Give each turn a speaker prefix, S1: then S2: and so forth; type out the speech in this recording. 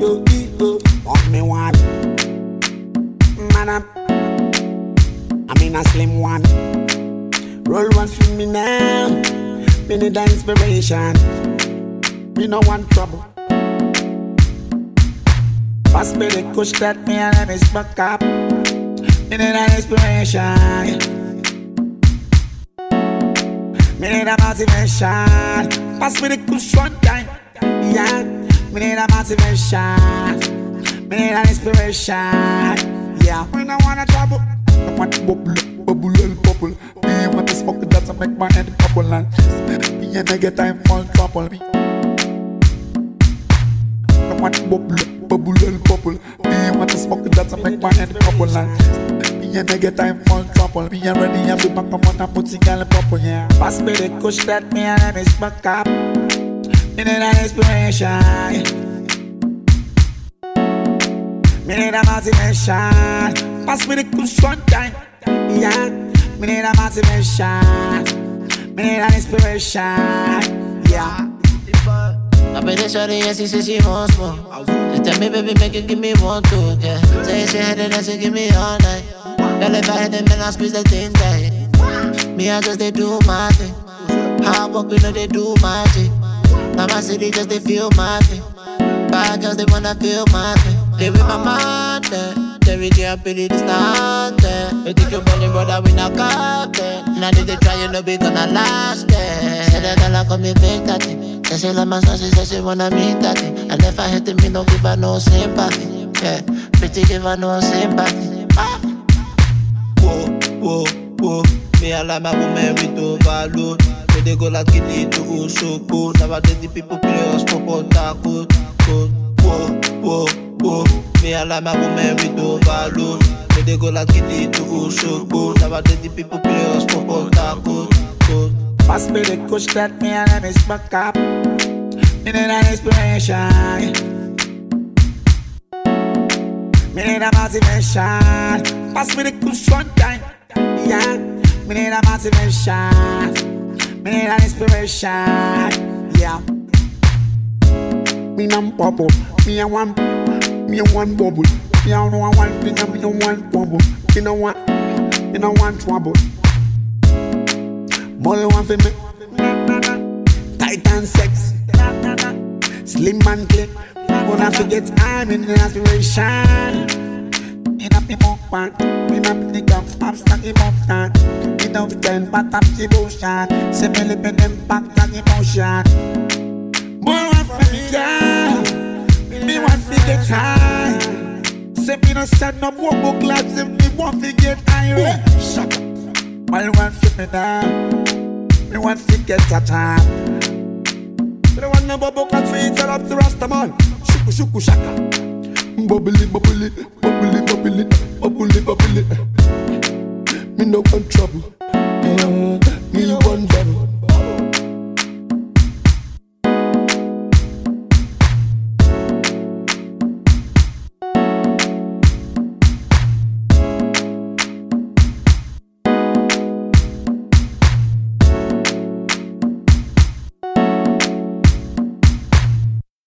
S1: What me want? Man, I'm in a slim one. Roll one for me now. Me need the inspiration. Me no want trouble. Pass me the kush that me and let me spark up. Me need an inspiration. Me need a motivation. Pass me the kush one time. Yeah. Me need a motivation. Me need an inspiration. Yeah. Me no wanna trouble. I want to bubble and bubble. Me want to smoke that make my head bubble and me and I get time for trouble. Me. I want to bubble and bubble. Me want to smoke that make my head bubble and me and I get time for trouble. Me already have the back of one and put in bubble. Yeah. Pass me the kush that me and I smoke up. Me need an inspiration. Me need a motivation. Pass me the kush one time. Yeah. Me need a motivation. Me need an inspiration. Yeah.
S2: I bet it's shawty and she says she wants more. She tell me, baby, make it give me one, two, yeah. Say she headed and she give me all night. Girl, if I hit them, then I squeeze the thing tight. Me, I just they do my thing. Hard work, we know they do my thing. Now my city just they feel my thing. Bad girls, they wanna feel my thing. They with my mind, every day I believe it's not there. You think you're money, brother, we not got there. Now they try, you know we gonna last there. Say that girl, I come me fake that thing. She say like my son, she say she wanna meet that thing. And if I hit me, don't give her no sympathy. Yeah, pretty give her no sympathy. Ah.
S3: Whoa. Me I like my woman with overload. So they go like Gilly to Osoko. Nowadays the people play us for Potako. Whoa. Me I like my woman with overload. So they go like Gilly to Osoko. Nowadays the people play us for Potako.
S1: Pass me the kush that me and let me spark up. Me need an inspiration. Me need a motivation. Pass me the kush one time. Yeah. Me need a motivation. Me need an inspiration. Yeah. Me no bubble. Me a one bubble. Me a no one thing and me no one bubble. Me no want trouble. More one for me. Titan sex. Slim and clean. Gonna forget I'm in the aspiration. In a pimp pan. Me not the gum. I'm stuck in mountain. Me don't pretend but I'm devotion. Say me live in impact and emotion. More one for me, girl. Me want to get high. Say me no stand up walk book labs if me want to get high. Shut up. While one fit me down, me want to get a time. Me don't want no bubble cat for each up to Rastaman. Shuku shaka. Bubbly. Me no want trouble. Me want trouble.